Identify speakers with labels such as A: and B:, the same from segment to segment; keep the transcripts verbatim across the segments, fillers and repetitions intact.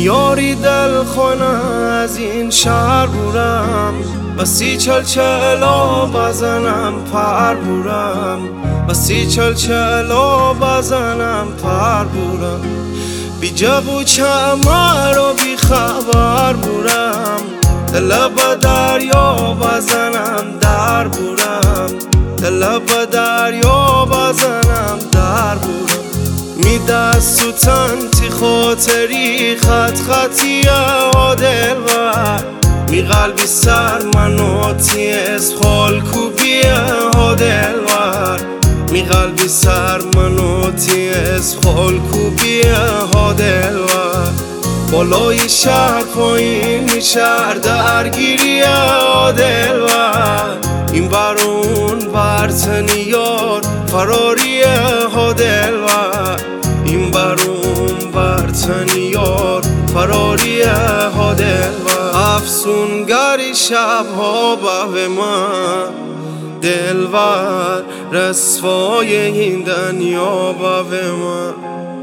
A: میاری دل خونه از این شهر بورم، بسی چل چلا بزنم پر بورم، بسی چل چلا بزنم پر بورم. بی جب و چمر و بی خبر بورم، دل به دریا بزنم در بورم، دل به دریا بزنم در بورم. می دست و تنتی خاطری خط خطی آدل ور، می قلبی سر مناتی از خال کوبی آدل ور، می قلبی سر مناتی از خال کوبی آدل ور. بالای شهر پایین شهر درگیری آدل ور، این بر اون برتنی یار فراری آدل ور، این بر اون برتنی یار فراری آدل ور. افسونگری شبها به من دلور، رسوای این دنیا به من.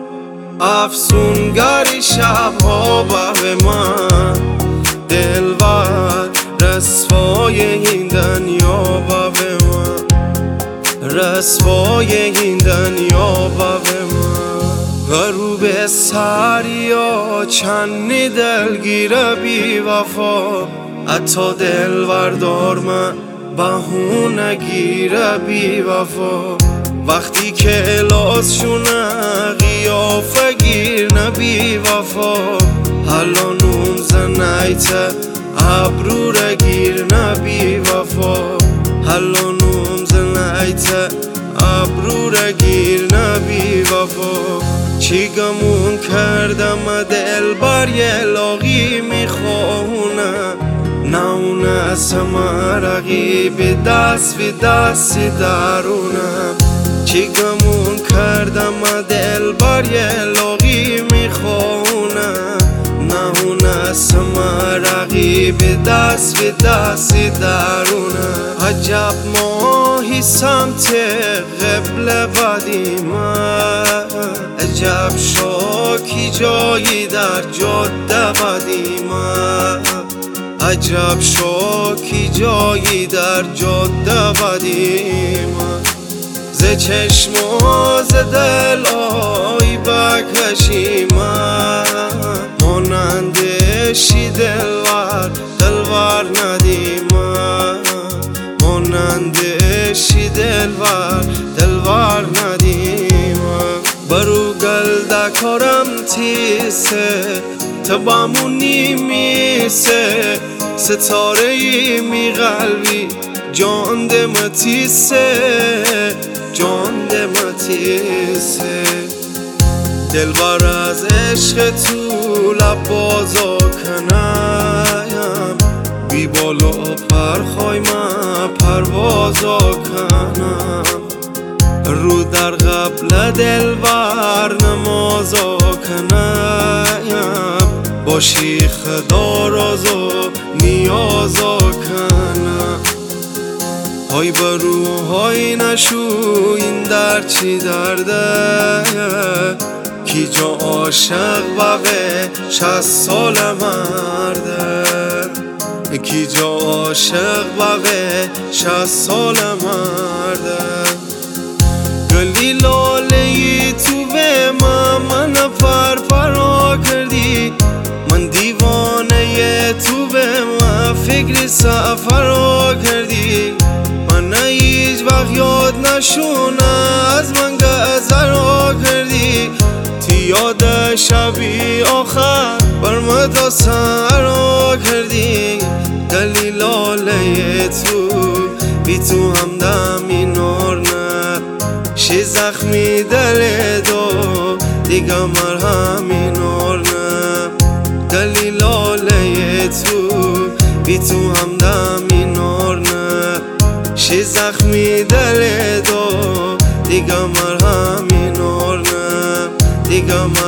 A: افسونگری شبها به من دلور، رسوای این دنیا به من، رسوای این دنیا به من. غروب سریا چنی دلگیر بی وفا، حتی دلور دار من بهونه گیره بی وفا. وقتی که الاس شونه قیافه گیر نبی وفا، حالا نوم زنیته ابرو را گیر نبی وفا، حالا نوم زنیته ابرو را گیر نبی وفا. چی گمون کردم دل بر یه لاغی میخواهونه، نه اونه از مرقی به دست به دستی درونه. چی گمون کردم دل بر یه لاغی میخواهونه، نه اونه از مرقی به دست به دستی درونه. عجب ماهی سمت قبل بدی من، عجب شاکی جایی در جاده بدی من، عجب شاکی جایی در جاده بدی من. ز چشم و ز دل آی بکشی من، مانندشی دلور دلور ندی من، مانندشی دلور دلور ندی من. برو گل دکارم تیسه تبامونی میسه، ستاره ای می قلبی جان دمتیسه، جان دمتیسه. دلبر از عشق تو لب بازا کنم، بی بالا پرخوای من پروازا کنم. رو در قبل دلبر نمازا کنم، باشی خدا رازا نیازا کنم. های برو های نشو این در چی درده، کی جا عاشق بقه شصت سال مرده، کی جا عاشق بقه شصت سال مرده. گلی لاله ای تو به من من فرفرا کردی، من دیوانه تو به من فکر سفرا کردی. من هیچ وقت یاد نشونه از من گذرا کردی، تی یاد شبی آخر بر من تا سرا کردی. گلی لاله تو بی تو همدمی نور نه، شی زخمی دل دو دیگه مرهمی نور نه. گلی لاله تو بی تو همدمی نور نه، شی زخمی دل دو دیگه مرهمی نور نه، دیگه